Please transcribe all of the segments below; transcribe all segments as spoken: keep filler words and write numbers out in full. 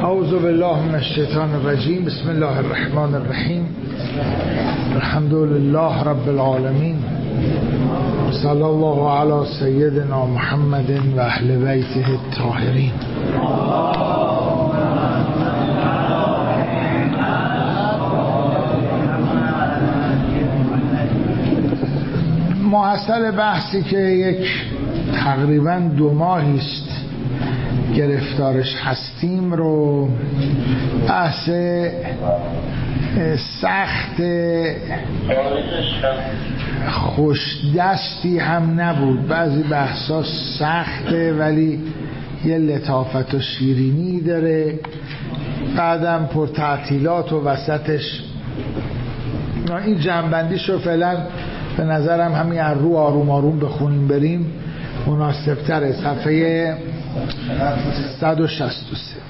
اعوذ بالله من الشیطان الرجیم. بسم الله الرحمن الرحیم. الحمد لله رب العالمین. صلی الله علی سیدنا محمد و اهل بیته الطاهرین. محصل بحثی که یک تقریبا دو ماهی است گرفتارش هستیم رو بحث سخت خوش دستی هم نبود. بعضی بحثا سخته ولی یه لطافت و شیرینی داره، بعدم پر تعطیلات و وسطش. این جنبندیش رو فعلا به نظرم همین رو آروم آروم بخونیم بریم مناسب تره. صفحه صد و شصت و سه.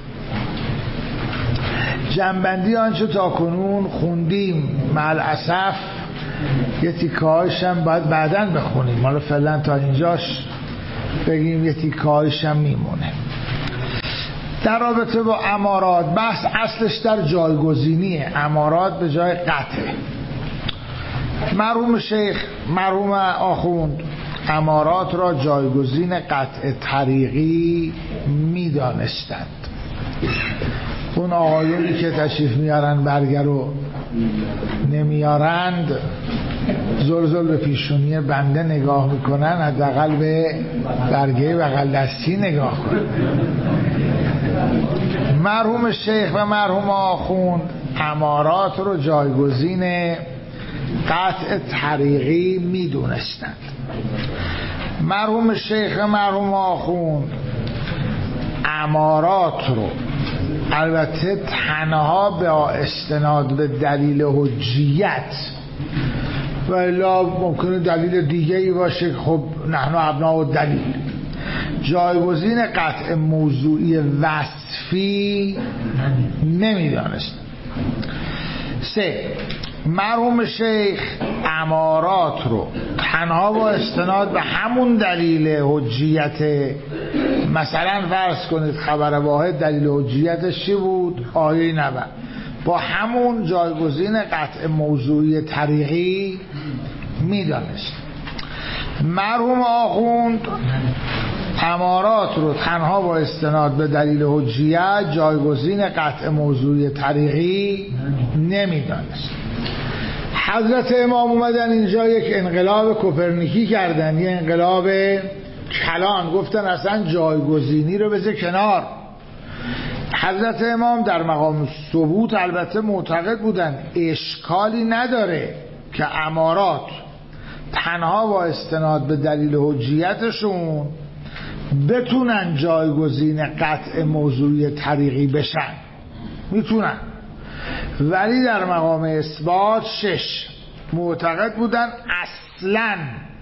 جنبندی آنچه تا کنون خوندیم مع الاسف یه تیکه‌هاش هم باید بعداً بخونیم، ما رو فعلا تا اینجاش بگیم یه تیکه‌هاش هم میمونه. در رابطه با امارات بحث اصلش در جایگزینیه. امارات به جای قطعه. مرحوم شیخ مرحوم آخوند امارات را جایگزین قطع طریقی میدانستند. اون آقایونی که تشریف میارن برگه رو نمیارند زلزل به پیشونی بنده نگاه میکنن، حداقل به برگه بغل دستی نگاه کنن. مرحوم شیخ و مرحوم آخوند امارات رو جایگزین قطع طریقی میدونستند. مرحوم شیخ مرحوم آخوند امارات رو البته تنها به استناد به دلیل حجیت و الا ممکنه دلیل دیگه ای باشه، خب نحن ابناء و دلیل، جایگزین قطع موضوعی وصفی نمیدانست. سه، مرحوم شیخ امارات رو تنها با استناد به همون دلیل حجیت، مثلا فرض کنید خبر واحد دلیل حجیتش چی بود؟ آیه نبأ، با همون جایگزین قطع موضوعی طریقی میدانست. مرحوم آخوند امارات رو تنها با استناد به دلیل حجیت جایگزین قطع موضوعی طریقی نمیدانست. حضرت امام اومدن اینجا یک انقلاب کوپرنیکی کردن، یک انقلاب کلان، گفتن اصلا جایگزینی رو بذار کنار. حضرت امام در مقام ثبوت البته معتقد بودن اشکالی نداره که امارات تنها با استناد به دلیل حجیتشون بتونن جایگزین قطع موضوعی طریقی بشن، میتونن. ولی در مقام اثبات شش معتقد بودن اصلا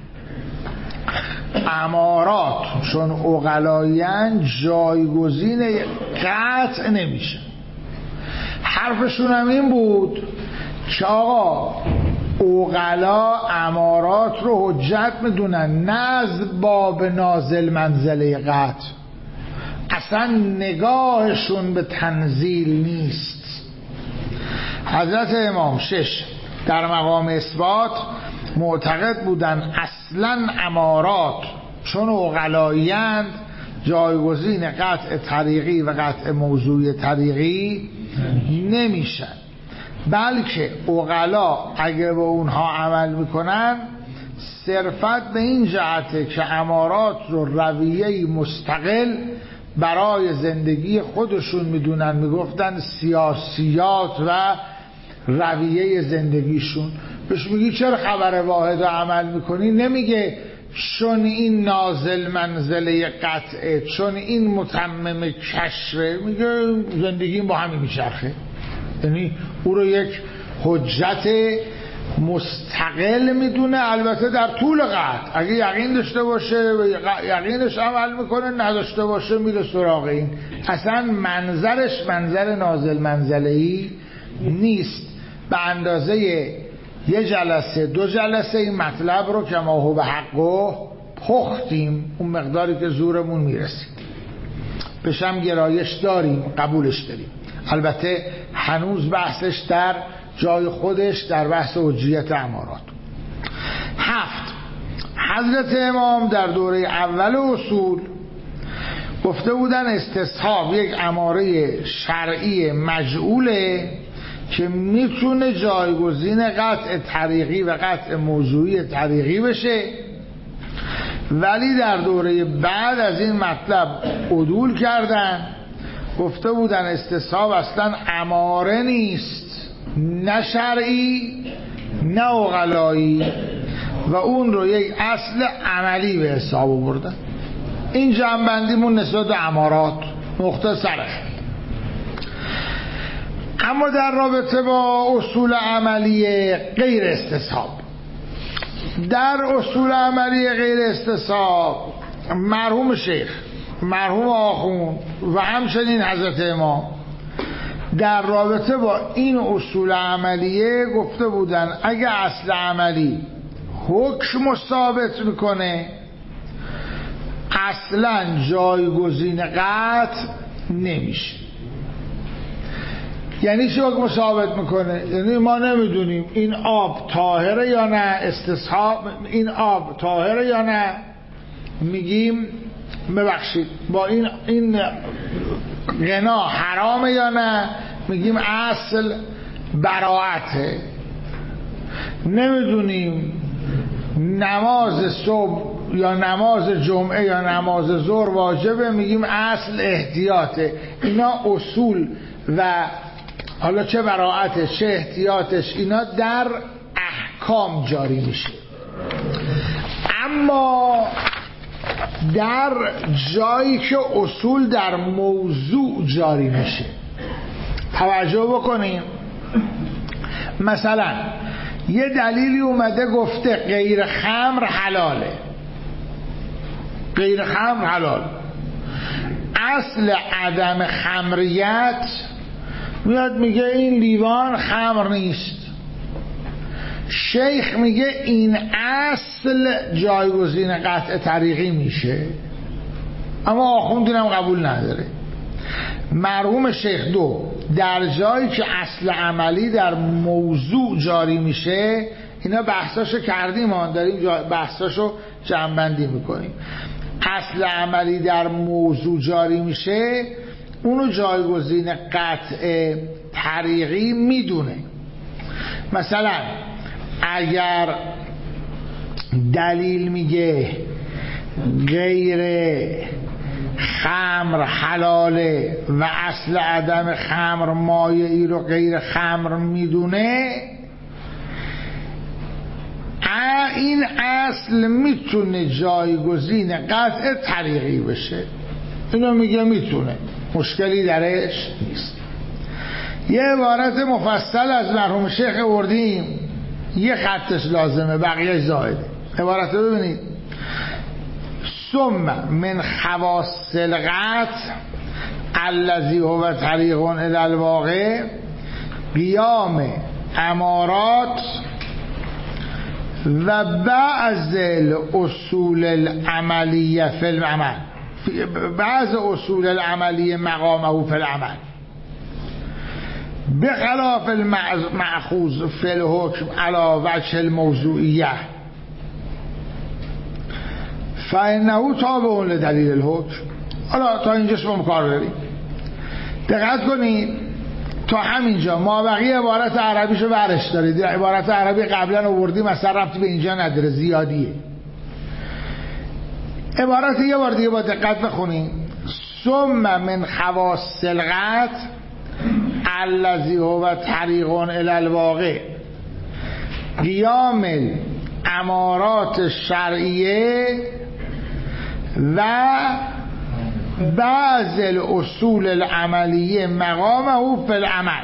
امارات چون عقلایین جایگزین قطع نمیشه. حرفشون هم این بود که آقا عقلا امارات رو حجت میدونن، نه از باب نازل منزله قطع، اصلا نگاهشون به تنزیل نیست. حضرت امام شش در مقام اثبات معتقد بودن اصلا امارات چون عقلایی‌اند جایگزین قطع طریقی و قطع موضوعی طریقی نمیشن، بلکه عقلا اگه با اونها عمل میکنن صرفت به این جهته که امارات رو رویه‌ای مستقل برای زندگی خودشون میدونن، میگفتن سیاسیات و رویه زندگیشون. بهش میگی چرا خبر واحد رو عمل میکنی؟ نمیگه چون این نازل منزله قطعه، چون این متمم کشفه، میگه زندگی با همین میچرخه. یعنی او رو یک حجت مستقل میدونه، البته در طول قطع. اگه یقین داشته باشه یقینش عمل میکنه، نداشته باشه میره سراغ این. اصلا منظرش منظر نازل منزله‌ای نیست. به اندازه یه جلسه دو جلسه این مطلب رو که ما هو به حقه پختیم، اون مقداری که زورمون میرسید. بشم گرایش داریم، قبولش داریم. البته هنوز بحثش در جای خودش در بحث حجیت امارات. هفت، حضرت امام در دوره اول اصول گفته بودن استصحاب یک اماره شرعی مجعوله که میتونه جایگزین قطع طریقی و قطع موضوعی طریقی بشه، ولی در دوره بعد از این مطلب عدول کردن، گفته بودن استصحاب اصلا اماره نیست، نه شرعی نه عقلایی، و اون رو یک اصل عملی به حساب آوردن. این جمع‌بندیمون نسبت به امارات مختصره. اما در رابطه با اصول عملی غیر استصحاب، در اصول عملی غیر استصحاب مرحوم شیخ، مرحوم آخوند و همچنین حضرت امام در رابطه با این اصول عملیه گفته بودن اگه اصل عملی حکم ثابت میکنه اصلا جایگزین قطع نمیشه. یعنی چی حکم ثابت میکنه؟ یعنی ما نمیدونیم این آب طاهره یا نه، استصحاب این آب طاهره یا نه، میگیم ببخشید با این این غنا حرامه یا نه، میگیم اصل براعته. نمیدونیم نماز صبح یا نماز جمعه یا نماز ظهر واجبه، میگیم اصل احتیاطه. اینا اصول و حالا چه براعتش چه احتیاطش اینا در احکام جاری میشه. اما در جایی که اصول در موضوع جاری میشه توجه بکنیم. مثلا یه دلیلی اومده گفته غیر خمر حلاله، غیر خمر حلال، اصل عدم خمریت میاد میگه این لیوان خمر نیست، شیخ میگه این اصل جایگزین قطع طریقی میشه، اما آخوند اینم قبول نداره. مرحوم شیخ دو در جایی که اصل عملی در موضوع جاری میشه، اینا بحثاشو کردیم، ما داریم بحثاشو جمع‌بندی میکنیم. اصل عملی در موضوع جاری میشه، اونو جایگزین قطع طریقی میدونه. مثلا اگر دلیل میگه غیر خمر حلاله و اصل عدم خمر مایعی رو غیر خمر میدونه، این اصل میتونه جایگزین قطع طریقی بشه. اینو میگه میتونه، مشکلی درش نیست. یه عبارت مفصل از مرحوم شیخ آوردیم، یه خطش لازمه بقیه زائده. عبارت رو ببینید: ثم من خواص القطع الذی هو طریق الی الواقع قیام امارات و بعض الاصول العملیه فی العمل، بعض اصول العملیه مقامه فی العمل بخلاف المأخوذ فی الحکم علی وجه الموضوعیه فانه تابع لدلیل الحکم. حالا تا اینجا شما کار داریم، دقت کنید تا همینجا ما بقیه عبارت عربیشو برش دارید. عبارت عربی قبلا آوردیم مثلا ربطی به اینجا نداره، زیادیه. عبارت یه بار دیگه با دقت بخونیم: ثم من خواص القطع الذی هو طریق الی الواقع قیام امارات الشرعیه و بعض الاصول العملیه مقامه فی العمل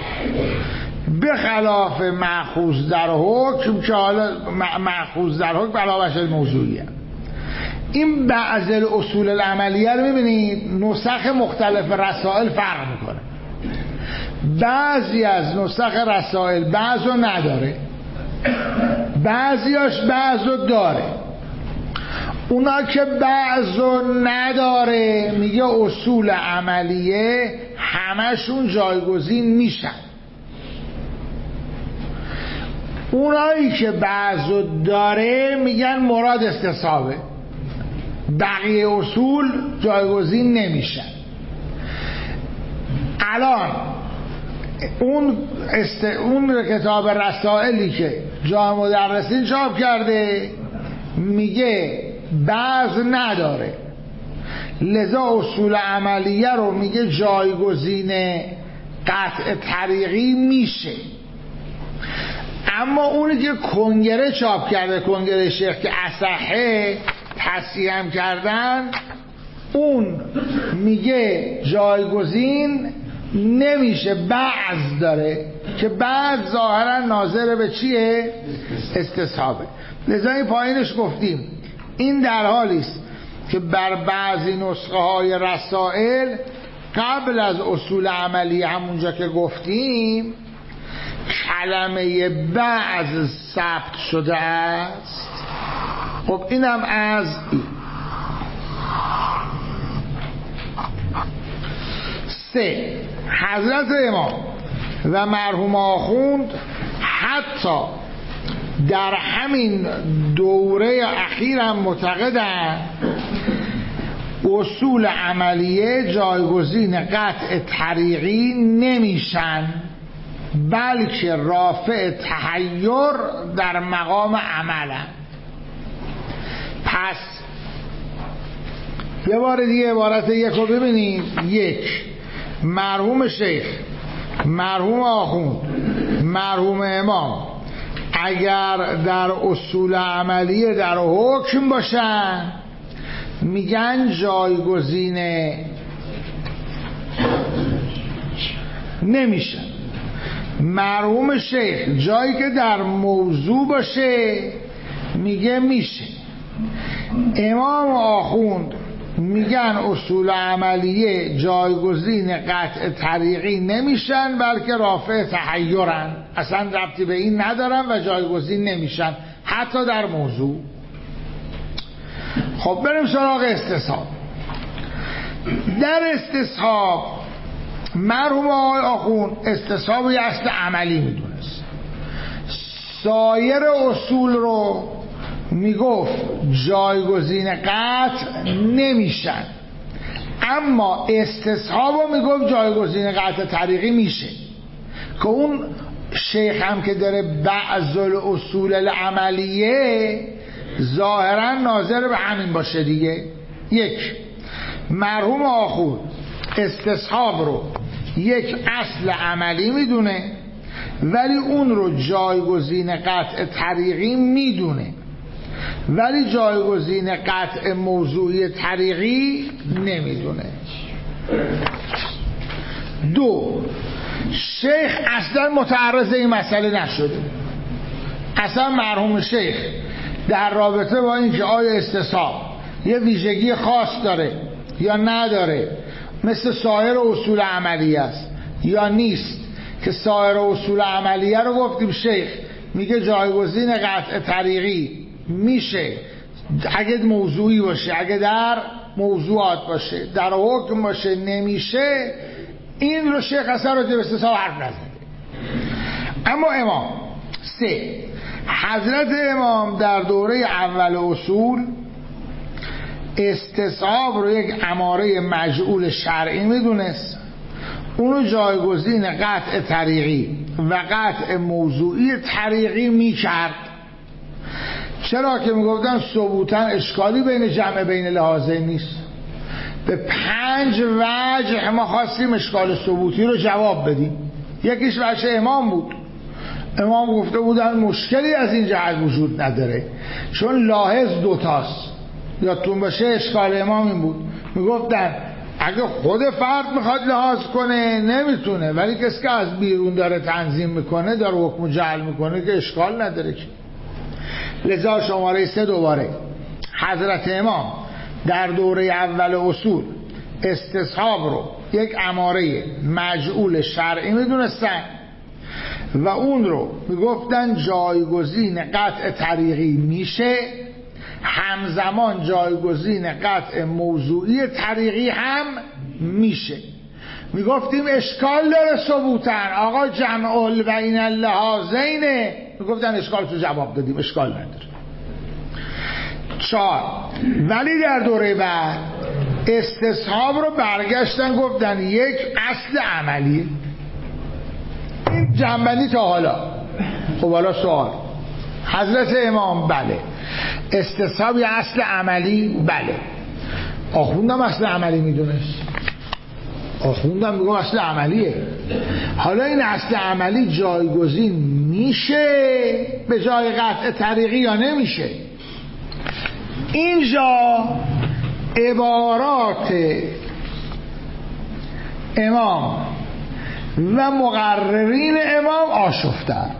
بخلاف مأخوذ در حکم که حالا مأخوذ در حکم علی وجه الموضوعیه. این بعض الاصول العملیه رو میبینید نسخ مختلف رسائل فرق میکنه. بعضی از نسخ رسائل بعضو نداره، بعضیاش بعضو داره. اونا که بعضو نداره میگه اصول عملیه همشون جایگزین میشن. اونایی که بعضو داره میگن مراد استصحابه، بقیه اصول جایگزین نمیشن. الان اون است... اون کتاب رسائلی که جامع مدرسین چاپ کرده میگه بعض نداره، لذا اصول عملیه رو میگه جایگزین قطع طریقی میشه. اما اونی که کنگره چاپ کرده، کنگره شیخ که اصحه تصحیح هم کردن، اون میگه جایگزین نمیشه، بعض داره که بعض ظاهرا ناظر به چیه؟ استصحابه. لذا این پایینش گفتیم این در حالی است که بر بعضی نسخه های رسائل قبل از اصول عملی همونجا که گفتیم کلمه بعض ثبت شده است. خب اینم از سه حضرت امام و مرحوم آخوند حتی در همین دوره اخیر هم معتقدند اصول عملیه جایگزین قطع طریقی نمیشن، بلکه رافع تحیر در مقام عملن. پس یه بار دیگه عبارت یک رو ببینید. یک، مرحوم شیخ، مرحوم آخوند، مرحوم امام اگر در اصول عملیه در حکم باشن میگن جایگزین نمیشن. مرحوم شیخ جایی که در موضوع باشه میگه میشه. امام آخوند میگن اصول عملیه جایگزین قطع طریقی نمیشن، بلکه رافع تحیرن، اصلا ربطی به این ندارن و جایگزین نمیشن حتی در موضوع. خب بریم سراغ استصحاب. در استصحاب مرحوم آقای آخوند استصحاب یه اصل عملی میدونست، سایر اصول رو میگفت جایگزین قطع نمیشن، اما استصحاب رو میگفت جایگزین قطع طریقی میشه. که اون شیخ هم که داره بعض الاصول العملیه ظاهرا ناظر به همین باشه دیگه. یک، مرحوم آخوند استصحاب رو یک اصل عملی میدونه ولی اون رو جایگزین قطع طریقی میدونه، ولی جایگزین قطع موضوعی طریقی نمیدونه. دو، شیخ اصلا متعرض این مسئله نشده. اصلا مرحوم شیخ در رابطه با اینکه آیا استصحاب یه ویژگی خاص داره یا نداره مثل سایر اصول عملیه است یا نیست، که سایر اصول عملیه رو گفتیم شیخ میگه جایگزین قطع طریقی میشه اگه موضوعی باشه، اگه در موضوعات باشه، در حکم باشه نمیشه. این رو شیخ اصلا راجع به استصحاب حرف نزده. اما امام سه، حضرت امام در دوره اول اصول استصحاب رو یک اماره مجعول شرعی میدونست، اونو جایگزین قطع طریقی و قطع موضوعی طریقی میکرد. چرا که میگفتن ثبوتاً اشکالی بین جمع بین لحاظین نیست. به پنج وجه ما خواستیم اشکال ثبوتی رو جواب بدیم. یکیش وجه امام بود. امام گفته بودن مشکلی از این جهت وجود نداره، چون لاحظ دوتاست. یادتون باشه اشکال امام این بود، میگفتن اگه خود فرد میخواد لحاظ کنه نمیتونه، ولی کسی که از بیرون داره تنظیم میکنه داره حکم جعل میکنه که اشکال نداره که. لذا شماره سه دوباره حضرت امام در دوره اول اصول استصحاب رو یک اماره مجعول شرعی میدونستن و اون رو میگفتن جایگزین قطع طریقی میشه، همزمان جایگزین قطع موضوعی طریقی هم میشه. میگفتیم اشکال داره ثبوتن، آقا جمع البین اللحاظینه، میگفتن اشکال تو جواب دادیم، اشکال نداره. چهار، ولی در دوره بعد استصحاب رو برگشتن گفتن یک اصل عملی. این جنبندی تا حالا. خب حالا سوال، حضرت امام بله، استصحاب یه اصل عملی بله. آخوندم اصل عملی میدونست، آخوندم میگم اصل عملیه. حالا این اصل عملی جایگزین میشه به جای قطع طریقی یا نمیشه؟ اینجا عبارات امام و مقررین امام آشفته است.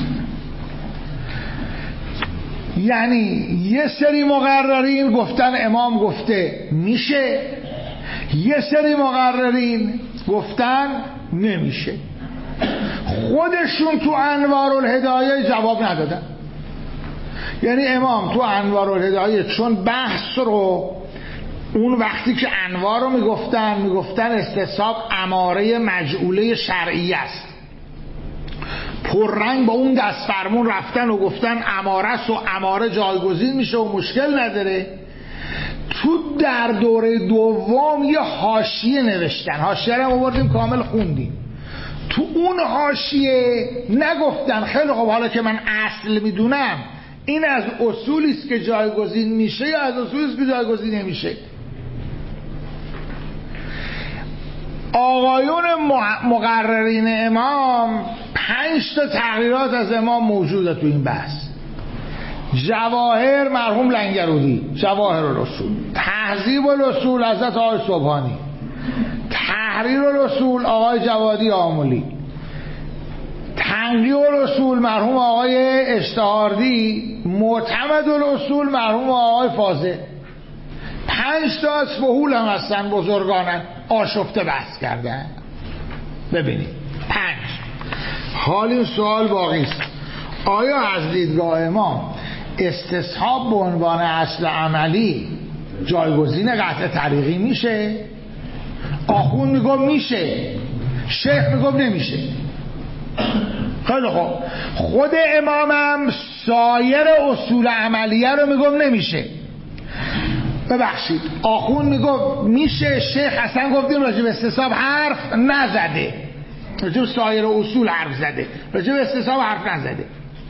یعنی یه سری مقررین گفتن امام گفته میشه، یه سری مقررین گفتن نمیشه. خودشون تو انوار الهدایه جواب ندادن. یعنی امام تو انوار الهدایه چون بحث رو اون وقتی که انوار رو میگفتن میگفتن استصحاب اماره مجعوله شرعی است، پررنگ با اون دست فرمون رفتن و گفتن اماره و اماره جایگزین میشه و مشکل نداره. تو در دوره دوم یه حاشیه نوشتن، حاشیه رو آوردیم کامل خوندیم. تو اون حاشیه نگفتن خیلی خب حالا که من اصل میدونم این از اصولی است که جایگزین میشه یا از اصولی است که جایگزین نمیشه. آقایون مقررین امام پنج تا تغییرات از امام موجوده تو این بحث. جواهر مرحوم لنگرودی، جواهر الرسول. تهذیب الاصول حضرت آقای سبحانی. تحریر الاصول آقای جوادی آملی. تنقیح الاصول مرحوم آقای اشتهاردی. معتمد الاصول مرحوم آقای فاضل. پنج تا از فحول هم هستن، بزرگانن آشفته بحث کردن. ببینید پنج. حال این سوال باقی است، آیا از دیدگاه امام استصحاب به عنوان اصل عملی جایگزین قطع طریقی میشه؟ آخوند میگم میشه، شیخ میگم نمیشه. خیلی خوب، خود امامم سایر اصول عملیه رو میگم نمیشه. ببخشید آخوند میگم میشه، شیخ اصلا گفتیم راجع به استصحاب حرف نزده، راجع به سایر اصول حرف زده، راجع به استصحاب حرف نزده.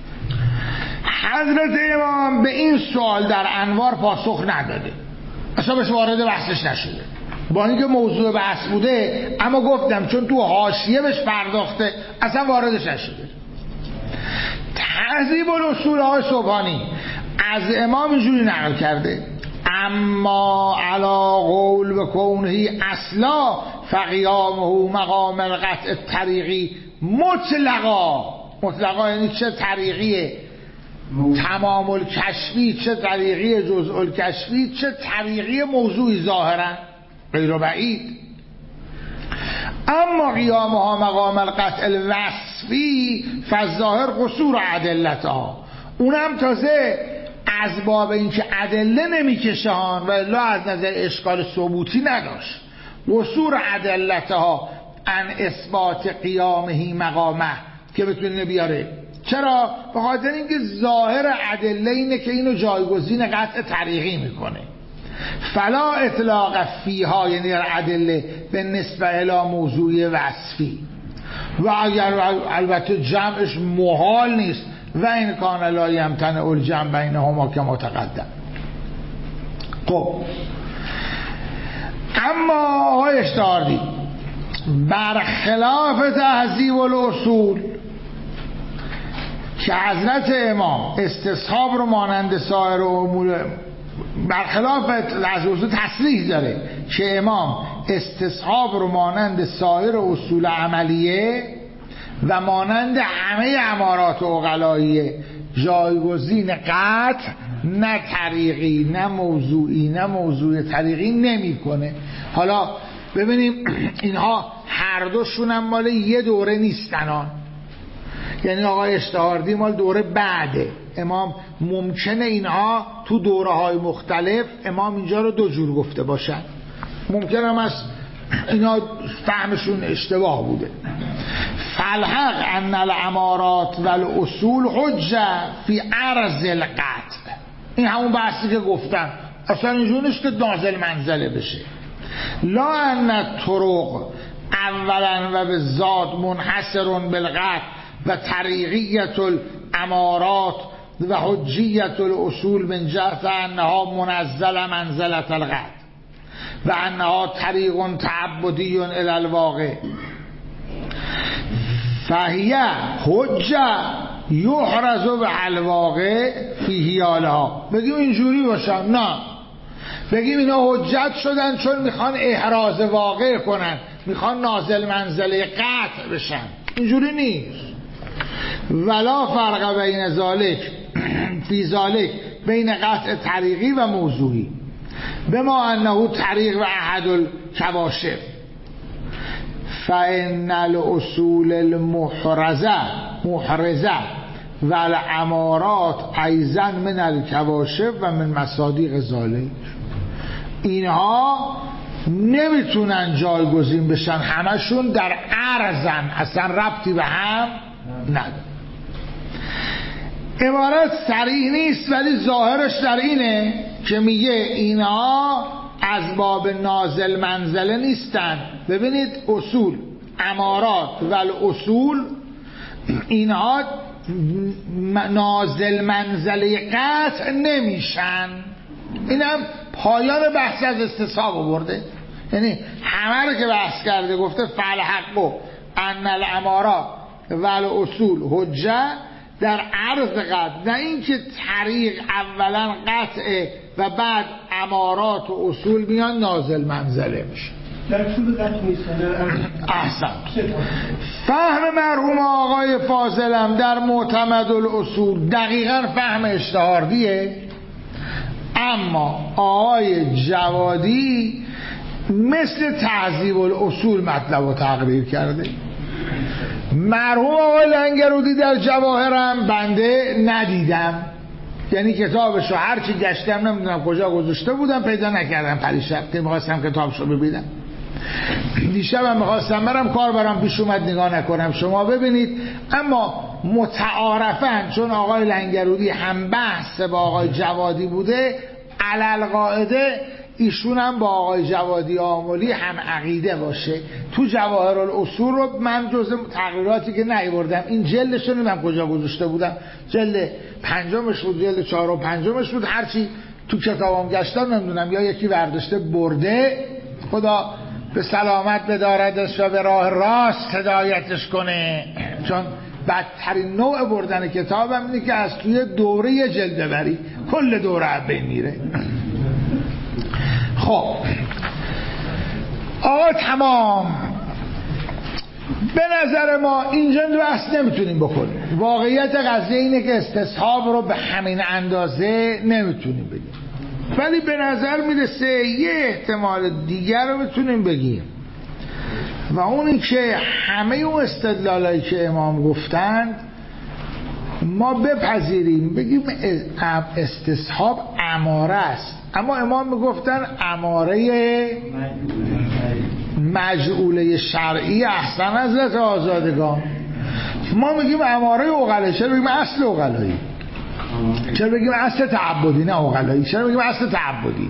حضرت امام به این سوال در انوار پاسخ نداده، اصلا بهش وارد بحثش نشده، با اینکه موضوع بحث بوده، اما گفتم چون تو حاشیه بهش پرداخته اصلا واردش نشده. تهذیب الاصول های سبحانی از امام اینجوری نقل کرده: اما علا قول بکونه اصلا فقیامه مقام القطع طریقی مطلقا. مطلقا یعنی چه طریقیه؟ تمام الکشفی، چه طریقی جزء الکشفی، چه طریقی موضوعی ظاهرا غیر بعید. اما قیامها مقام القطع الوصفی فالظاهر قصور ادلتها، اونم تازه از باب این که ادله نمیکشه و الا از نظر اشکال ثبوتی نداشت. قصور ادلتها ان اثبات قیامه مقامه که بتونه بیاره. چرا؟ به خاطر اینکه ظاهر ادله اینه که اینو جایگزین قطع طریقی میکنه. فلا اطلاق فیها، یعنی در ادله به نسبه الی موضوع وصفی، و اگر البته جمعش محال نیست، و این کان لا یمتنع الجمع بینهما که متقدم. خب اما آقای اشتهاردی برخلاف تهذیب الاصول که حضرت امام استصحاب رو مانند سایر امور، برخلاف تهذیب الاصول تصریح داره که امام استصحاب رو مانند سایر اصول عملیه و مانند همه امارات عقلاییه جایگزین قطع، نه طریقی نه موضوعی نه موضوع طریقی نمیکنه. حالا ببینیم اینها هر دوشون هم مال یه دوره نیستنان. یعنی آقای اشتهاردی مال دوره بعده امام. ممکنه اینها تو دوره های مختلف امام اینجا رو دو جور گفته باشن، ممکنه هم از اینا فهمشون اشتباه بوده. فالحق ان الامارات والاصول حجه فی عرض القطع. این همون بحثی که گفتم، اصلا اینجور نیست که نازل منزله بشه. لا ان الطرق اولا و به ذات منحصر بالقطع و طریقیت الامارات و حجیت الاصول من جهت انها منزل منزلت القطع و انها طریق تعبدی الی الواقع فهیه حجه یحرز به الواقع فی حیالها. بگیم اینجوری باشن؟ نه، بگیم اینا حجت شدن چون میخوان احراز واقع کنن، میخوان نازل منزله قطع بشن. اینجوری نیست. ولا فرق بین ذالک فی ذالک بین قطع طریقی و موضوعی بما انه طریق و احد الکواشف فان الاصول المحرزه محرزه و الامارات ایضا من الکواشف و من مصادیق ذالک. اینها نمیتونن جایگزین بشن، همشون در عرضن، اصلا ربطی به هم نداره. عبارت صریح نیست ولی ظاهرش در اینه که میگه اینها از باب نازل منزله نیستن. ببینید اصول امارات و الاصول اینها نازل منزله قطع نمیشن. اینم پایان بحث از استصحاب آورده، یعنی همه رو که بحث کرده گفته فالحق ان الامارات و الاصول حجه در عرض قطع، نه اینکه طریق اولا قطعه و بعد امارات و اصول میان نازل منزله میشه. در طول قطع نیستن. احسن. فهم مرحوم آقای فاضلم در معتمد الاصول دقیقا فهم اشتهاردیه، اما آقای جوادی مثل تهذیب الاصول مطلب رو تقریر کرده. مرحوم آقای لنگرودی در جواهرم بنده ندیدم، یعنی کتابشو هرچی گشتم نمیدونم کجا گذاشته بودم پیدا نکردم. پریشب که میخواستم کتابشو ببینم، دیشبم میخواستم برم کار برم پیش اومد نگاه نکنم. شما ببینید. اما متعارفاً چون آقای لنگرودی هم بحث با آقای جوادی بوده، علل قاعده ایشون هم با آقای جوادی آملی هم عقیده باشه. تو جواهر الاصول رو من جزء تغییراتی که نیاوردم، این جلدش رو نمیدونم کجا گذاشته بودم، جلد پنجمش بود، جلد چهار و پنجمش بود، هرچی تو کتابم گشتم نمیدونم یا یکی برداشته برده، خدا به سلامت بداردش و به راه راست هدایتش کنه. چون بدترین نوع بردن کتابم اینه که از توی دوره یه جلد ببری، کل دوره بین میره. خب آقا تمام. به نظر ما اینجا بحث نمیتونیم بکنیم. واقعیت قضیه اینه که استصحاب رو به همین اندازه نمیتونیم بگیم، ولی به نظر میرسه یه احتمال دیگر رو میتونیم بگیم و اون این که همه اون استدلالایی که امام گفتند ما بپذیریم، بگیم استصحاب اماره است، اما امام میگفتن اماره مجعوله شرعی احسن حضرت آزادگان. ما میگیم اماره عقلایی. چرا بگیم اصل عقلایی؟ چرا بگیم اصل تعبدی نه عقلایی؟ چرا بگیم اصل تعبدی؟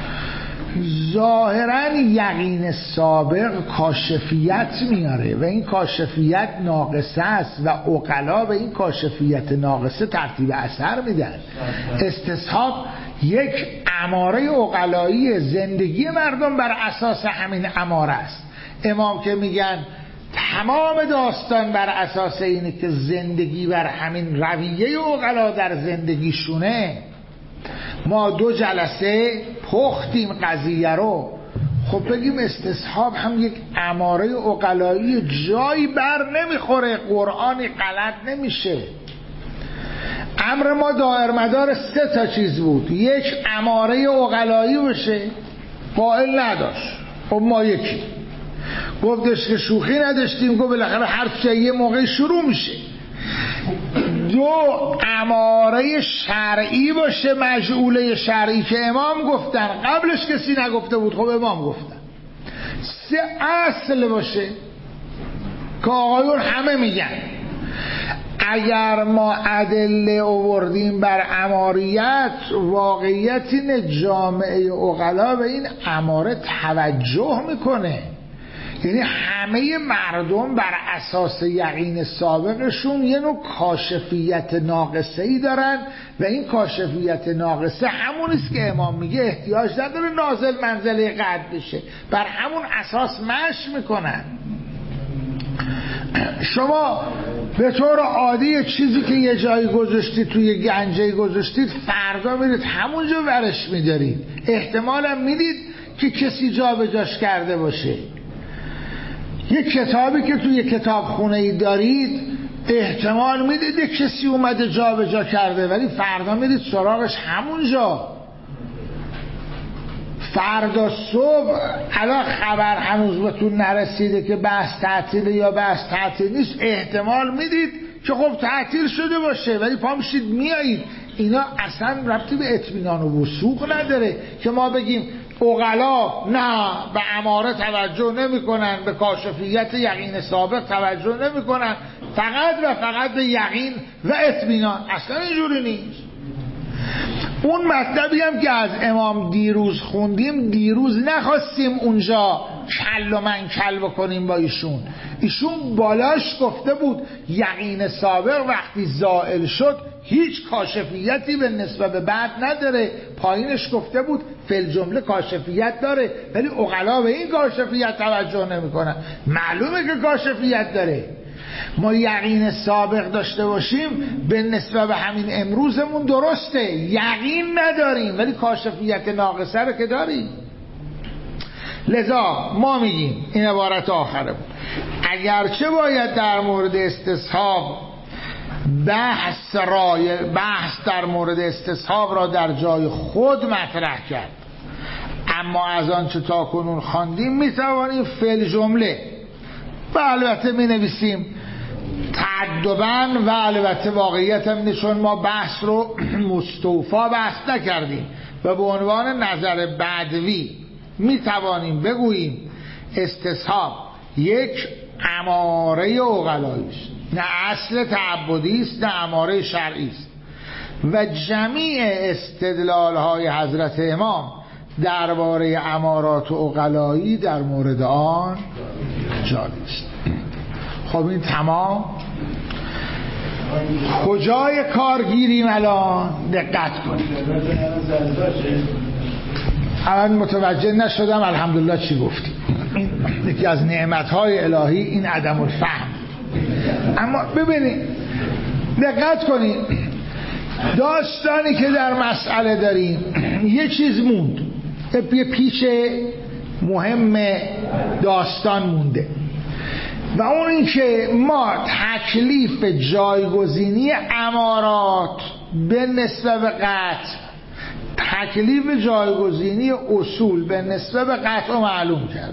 ظاهرا یقین سابق کاشفیت میاره و این کاشفیت ناقصه است و عقلا به این کاشفیت ناقصه ترتیب اثر میدن. استصحاب یک اماره عقلایی، زندگی مردم بر اساس همین اماره است. امام که میگن تمام داستان بر اساس اینه که زندگی بر همین رویه عقلا در زندگیشونه. ما دو جلسه پختیم قضیه رو، خب بگیم استصحاب هم یک اماره عقلایی جایی بر نمیخوره، قرآنی غلط نمیشه. امر ما دایر مدار سه تا چیز بود. یک اماره عقلایی بشه، فاعل نداشت، خب ما یکی گفتش که شوخی نداشتیم، گفت بالاخره حرف چه یه موقع شروع میشه. دو اماره شرعی باشه، مجعوله شرعی که امام گفتن، قبلش کسی نگفته بود، خب امام گفتن. سه اصل باشه که آقایون همه میگن اگر ما ادله آوردیم بر اماریت، واقعیت اینه جامعه عقلا به این اماره توجه میکنه. یعنی همه مردم بر اساس یقین سابقشون یه نوع کاشفیت ناقصه ای دارن و این کاشفیت ناقصه همونیست که امام میگه احتیاج نداره نازل منزله قطع بشه، بر همون اساس مشی میکنن. شما به طور عادی چیزی که یه جایی گذاشتید، توی گنجه‌ای گذاشتید، فردا میرید همونجا ورش میدارید، احتمالم میدید که کسی جا به جاش کرده باشه. یه کتابی که توی کتاب خونه ای دارید، احتمال میدید کسی اومده جا به جا کرده، ولی فردا میرید سراغش همونجا. فردا صبح الان خبر هنوز بهتون نرسیده که بحث تعطیله یا بحث تعطیل نیست، احتمال میدید که خب تعطیل شده باشه، ولی پا میشید میایید. اینا اصلا ربطی به اطمینان و وثوق نداره که ما بگیم عقلا نه به اماره توجه نمی کنن، به کاشفیت یقین سابق توجه نمی کنن، فقط و فقط به یقین و اطمینان. اصلا اینجوری نیست. اون مطلبی هم که از امام دیروز خوندیم، دیروز نخواستیم اونجا کل و منکل بکنیم با ایشون. ایشون بالاش گفته بود یقین سابق وقتی زائل شد هیچ کاشفیتی به نسبت به بعد نداره، پایینش گفته بود فی الجمله کاشفیت داره، ولی عقلا به این کاشفیت توجه نمی‌کنن. معلومه که کاشفیت داره. ما یقین سابق داشته باشیم به نسبت به همین امروزمون درسته، یقین نداریم ولی کاشفیت ناقصه رو که داریم. لذا ما میگیم، این عبارت آخره بود، اگرچه باید در مورد استصحاب بحث رای بحث در مورد استصحاب را در جای خود مطرح کرد، اما از آنچه تا کنون خواندیم میتوانیم فی الجمله و البته می نویسیم تعدباً و البته واقعیت هم چون ما بحث رو مستوفا بحث نکردیم و به عنوان نظر بدوی می توانیم بگوییم استصحاب یک اماره عقلایی است، نه اصل تعبدی است نه اماره شرعی است و جمیع استدلال های حضرت امام درباره امارات و عقلایی در مورد آن جاری است. خب این تمام. کجای کار گیریم الان؟ دقت کنید. الان متوجه نشدم الحمدلله چی گفتیم. این یکی از نعمت‌های الهی این عدم الفهم. اما ببینید دقت کنید، داستانی که در مسئله داریم یه چیز موند، یه پیچ مهم داستان مونده و اون این که ما تکلیف جایگزینی امارات به نسبت به قطع، تکلیف جایگزینی اصول به نسبت به قطع رو معلوم کرد.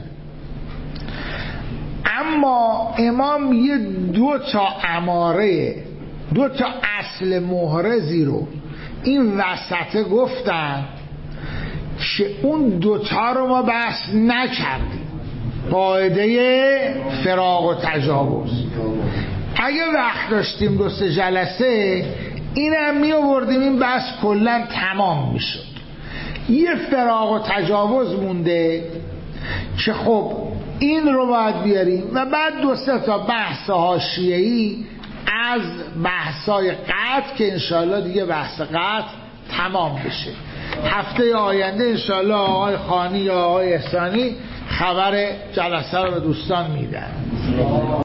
اما امام یه دو تا اماره، دو تا اصل محرزی رو این وسط گفتن که اون دوتا رو ما بحث نکردیم. قاعده فراق و تجاوز اگه وقت داشتیم دو سه جلسه اینم می آوردیم، این بحث کلا تمام می شد. یه فراق و تجاوز مونده که خب این رو باید بیاریم و بعد دو سه تا بحث حاشیه‌ای از بحثای قطع که انشالله دیگه بحث قطع تمام بشه. هفته آینده انشالله آقای خانی یا آقای احسانی خبر جلسه رو به دوستان میدن.